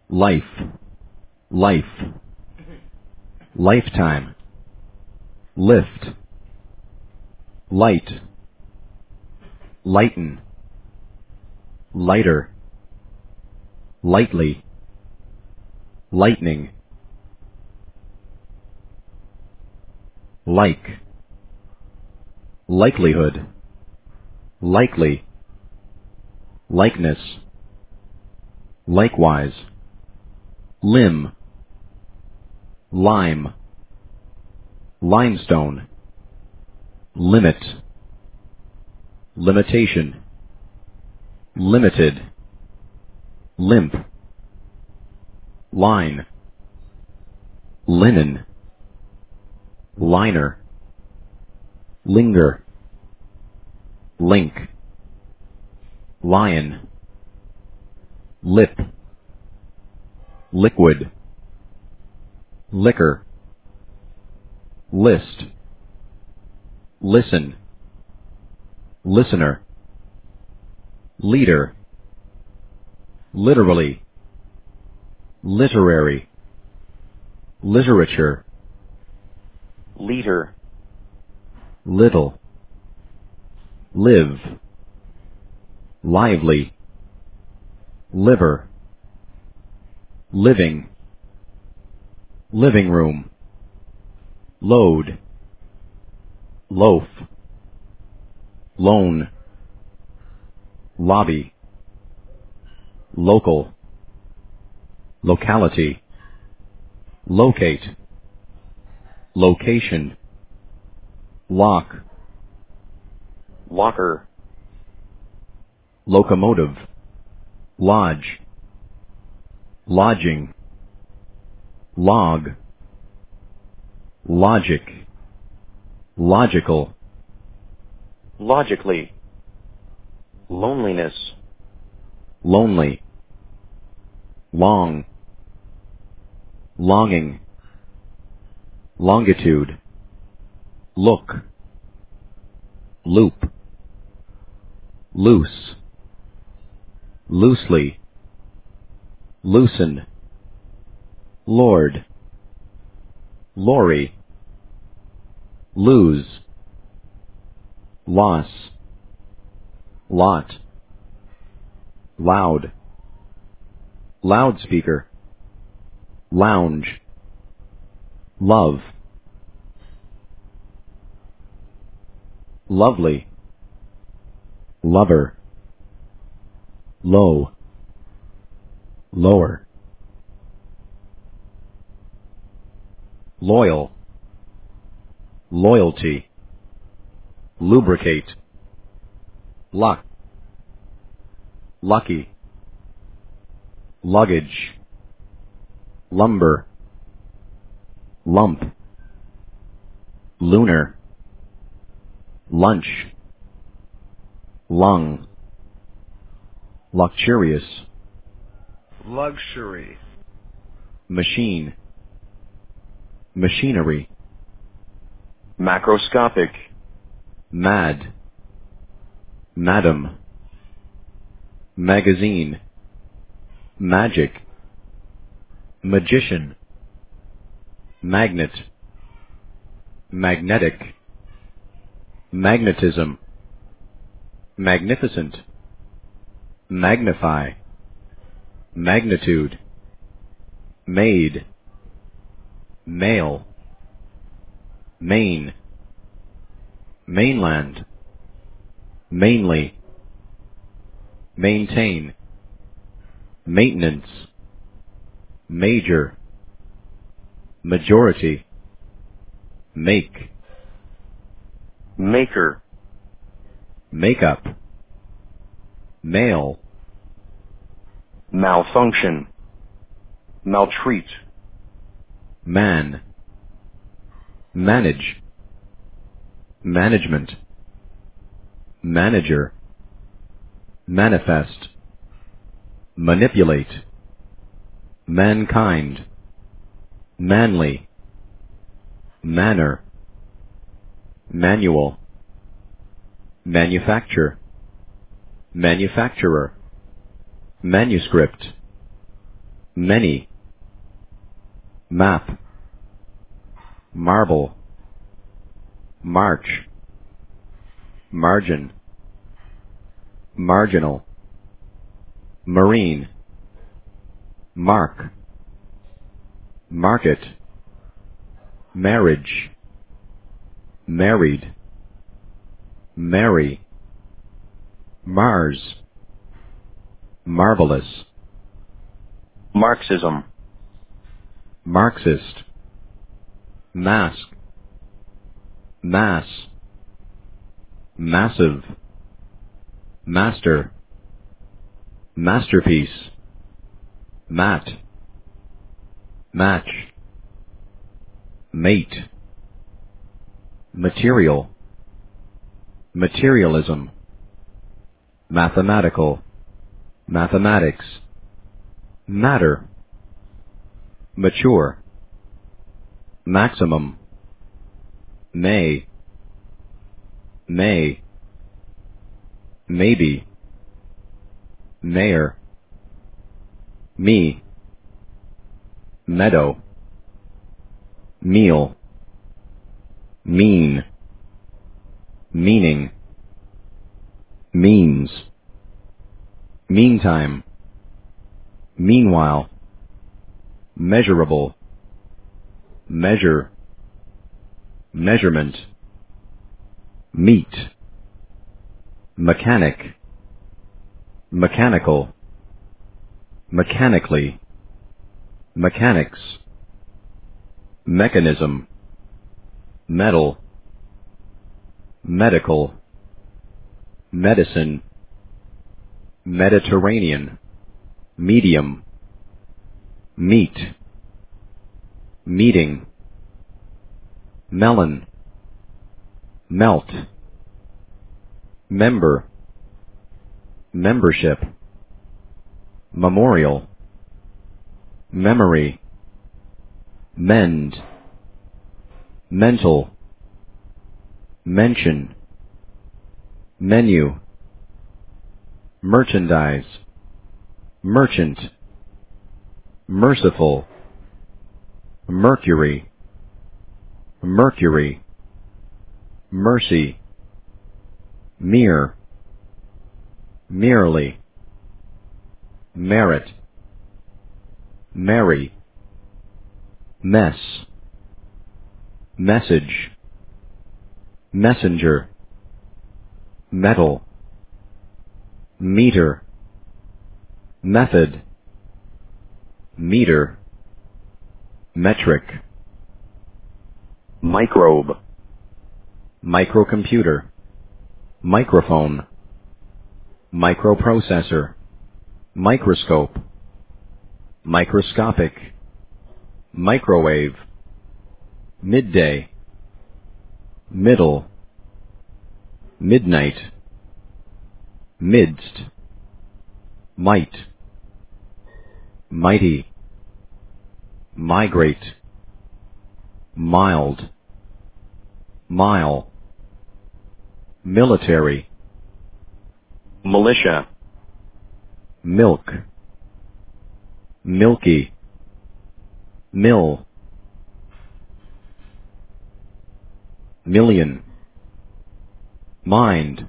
life, life, lifetime, lift, light, lighten, lighter, lightly, lightning, like, likelihood, likely, likeness, likewise, limb, lime, limestone, limit, limitation, limited, limp, line, linen, liner, linger, link, lion, lip, liquid, liquor, list, listen, listener, leader, literally, literary, literature, leader, little, live, lively, liver, living, living room, load, loaf, loan, lobby, local, locality, locate, location, lock, locker, locomotive, lodge, lodging, log, logic, logical, logically, loneliness, lonely, long, longing, longitude, look, loop, loose, loosely, loosen, lord, lorry, lose, loss, lot, loud, loudspeaker, lounge, love, lovely, lover, low, lower, loyal, loyalty, lubricate, luck, lucky, luggage, lumber, lump, lunar, lunch, lung, luxurious, luxury, machine, machinery, macroscopic, mad, madam, magazine, magic, magician, magnet, magnetic, magnetism, magnificent, magnify, magnitude, made, male, main, mainland, mainly, maintain, maintenance, major, majority, make, maker, makeup, male, malfunction, maltreat, man, manage, management, manager, manifest, manipulate, mankind, manly, manner, manual, manufacture, manufacturer, manuscript, many, map, marble, march, margin, marginal, marine, mark, market, marriage, married, marry, Mars, marvelous, Marxism, Marxist, mask, mass, massive, master, masterpiece, mat, match, mate, material, materialism, mathematical, mathematics, matter, mature, maximum, may, maybe, mayor, me, meadow, meal, mean, meaning, means, meantime, meanwhile, measurable, measure, measurement, meet, mechanic, mechanical, mechanically, mechanics, mechanism, metal, medical, medicine, Mediterranean, medium, meat, meeting, melon, melt, member, membership, memorial, memory, mend, mental, mention, menu, merchandise, merchant, merciful, mercury, mercury, mercy, mere, merely, merit, merry, mess, message, messenger, metal, meter, method, meter, metric, microbe, microcomputer, microphone, microprocessor, microscope, microscopic, microwave, midday, middle, midnight, midst, might, mighty, migrate, mild, mile, military, militia, milk, milky, mill, million, mind,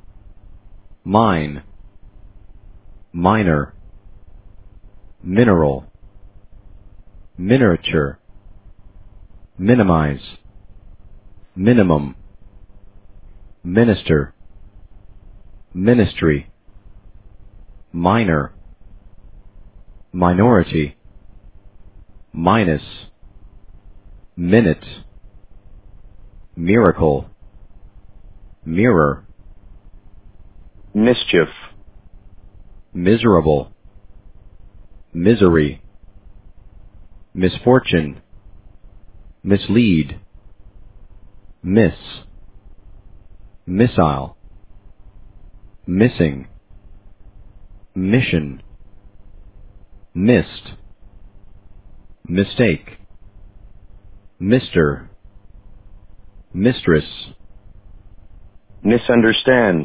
mine, minor, mineral, miniature, minimize, minimum, minister, ministry, minor, minority, minus, minute, miracle, mirror, mischief, miserable, misery, misfortune, mislead, miss, missile, missing, mission, mist, mistake, mister, mistress, misunderstand,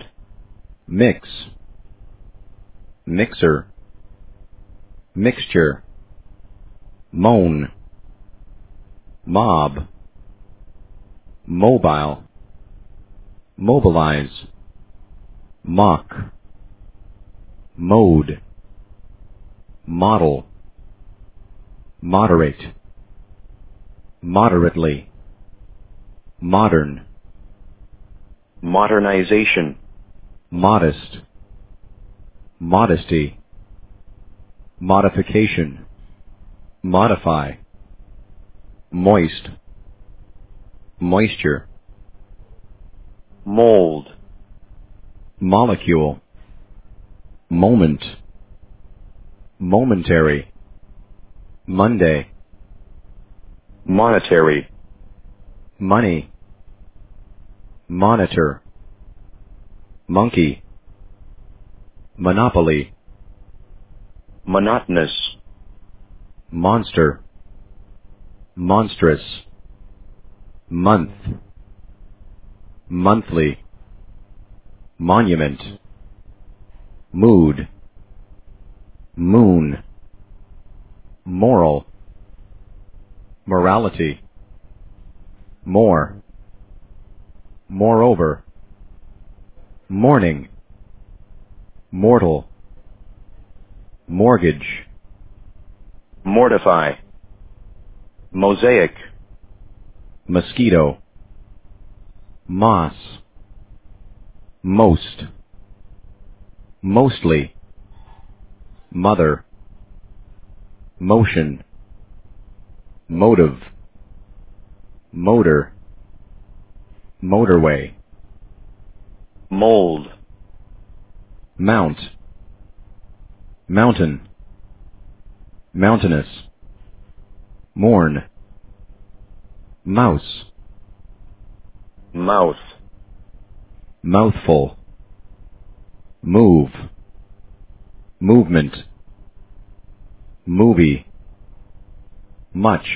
mix, mixer, mixture, moan, mob, mobile, mobilize, mock, mode, model, moderate, moderately, modern, modernization, modest, modesty, modification, modify, moist, moisture, mold, molecule, moment, momentary, Monday, monetary, money, monitor, monkey, monopoly, monotonous, monster, monstrous, month, monthly, monument, mood, moon, moral, morality, more, moreover, morning, mortal, mortgage, mortify, mosaic, mosquito, moss, most, mostly, mother, motion, motive, motor, motorway, mold, mount, mountain, mountainous, mourn, mouse, mouth, mouthful, move, movement, movie, much,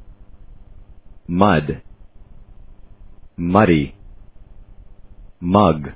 mud, muddy, mug,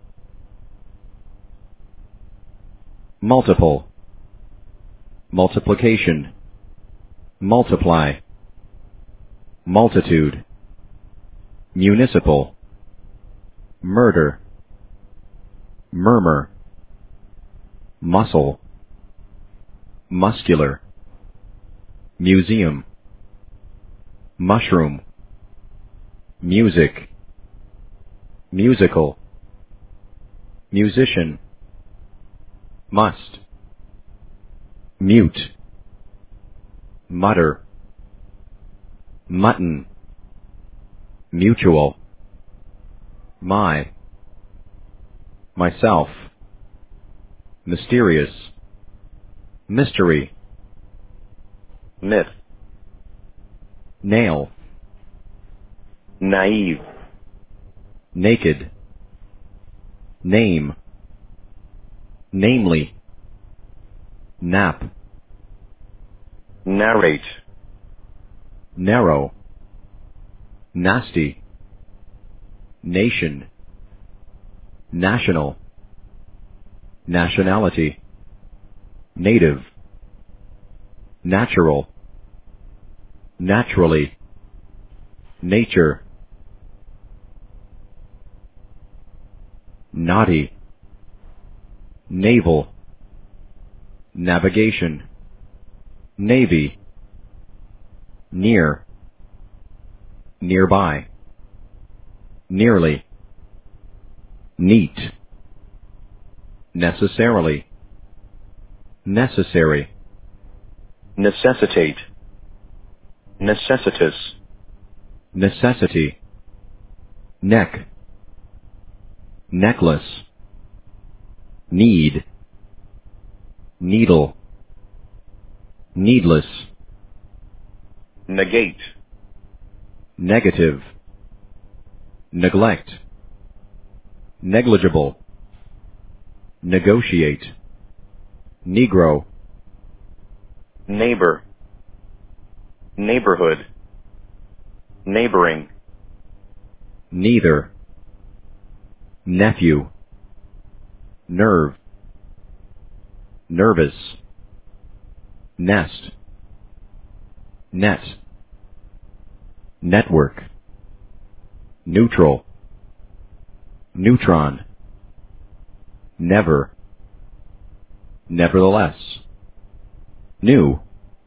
multiple, multiplication, multiply, multitude, municipal, murder, murmur, muscle, muscular, museum, mushroom, music, musical, musician, must, mute, mutter, mutton, mutual, myself, mysterious, mystery, myth, nail, naive, naked, name, namely, nap, narrate, narrow, nasty, nation, national, nationality, native, natural, naturally, nature, naughty, naval, navigation, navy, near, nearby, nearly, neat, necessarily, necessary, necessitate, necessitous, necessity, neck, necklace, need, needle, needless, negate, negative, neglect, negligible, negotiate, Negro, neighbor, neighborhood, neighboring, neither, nephew, nerve, nervous, nest, net, network, neutral, neutron, never, nevertheless, new,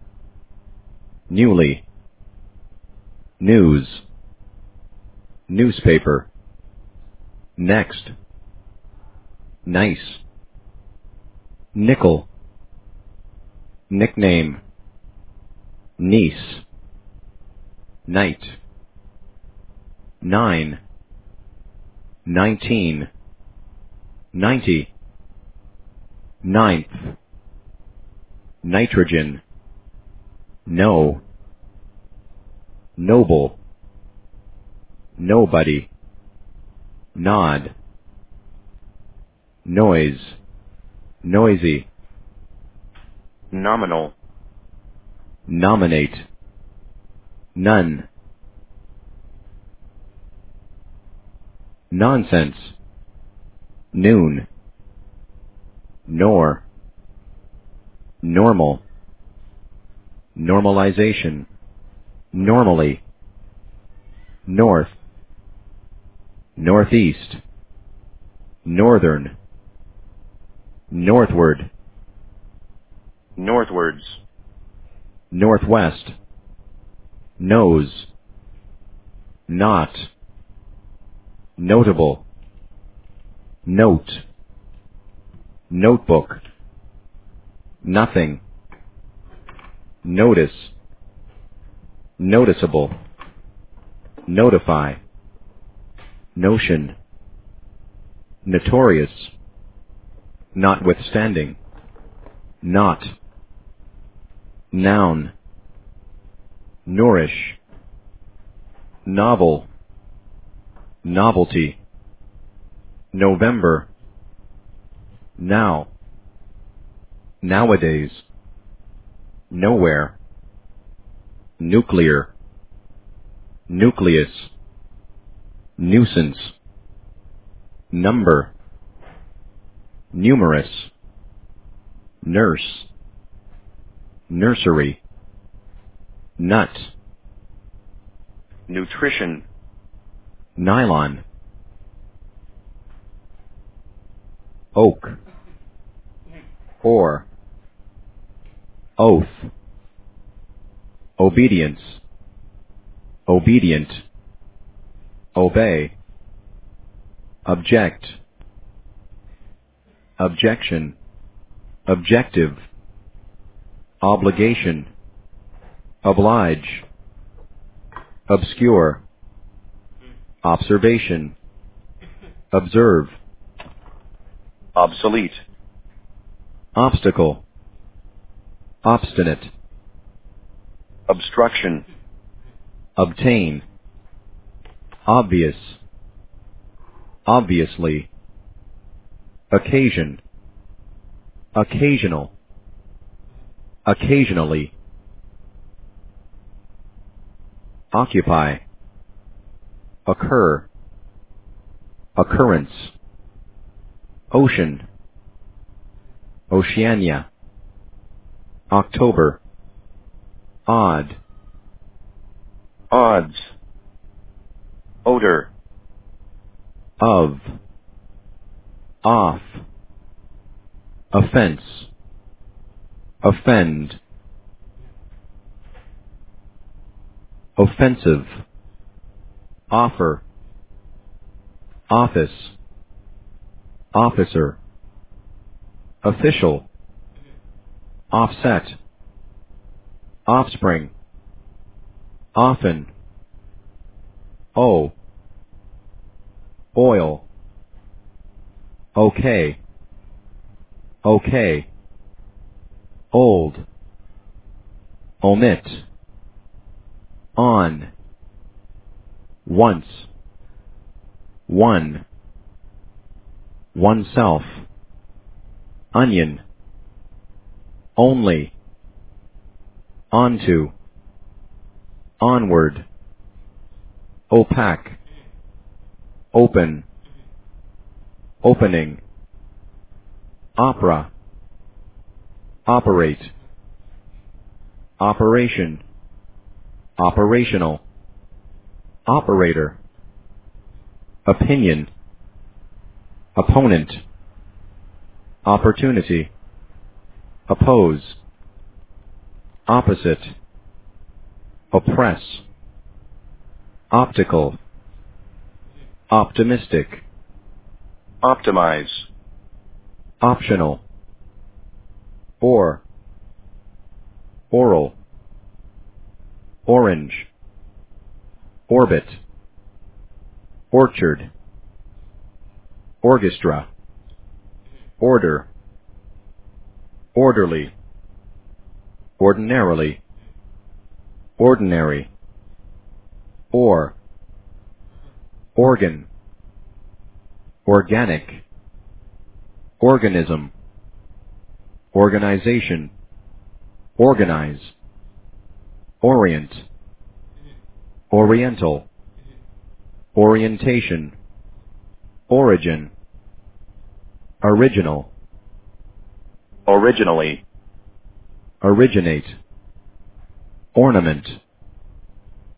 newly, news, newspaper, next, nice, nickel, nickname, niece, night, 9, 19, 90, ninth, nitrogen, no, noble, nobody, nod, noise, noisy, nominal, nominate, none, nonsense, noon, nor, normal, normalization, normally, north, northeast, northern, northward, northwards, northwest, nose, not, notable, note, notebook, nothing, notice, noticeable, notify, notion, notorious, notwithstanding, not, noun, nourish, novel, novelty, November, now, nowadays, nowhere, nuclear, nucleus, nuisance, number, numerous, nurse, nursery, nut, nutrition, nylon, oak, or, oath, obedience, obedient, obey, object, objection, objective, obligation, oblige, obscure, observation, observe, obsolete, obstacle, obstinate, obstruction, obtain, obvious, obviously, occasion, occasional, occasionally, occupy, occur, occurrence, ocean, Oceania, October, odd, odds, odor, of, off, offense, offend, offensive, offer, office, officer, official, offset, offspring, often, oil, okay, okay, old, omit, on, once, one, oneself, onion, only, onto, onward, opaque, open, opening, opera, operate, operation, operational, operator, opinion, opponent, opportunity, oppose, opposite, oppress, optical, optimistic, optimize, optional, or, oral, orange, orbit, orchard, orchestra, order, orderly, ordinarily, ordinary, or, organ, organic, organism, organization, organize, orient, oriental, orientation, origin, original, originally, originate, ornament,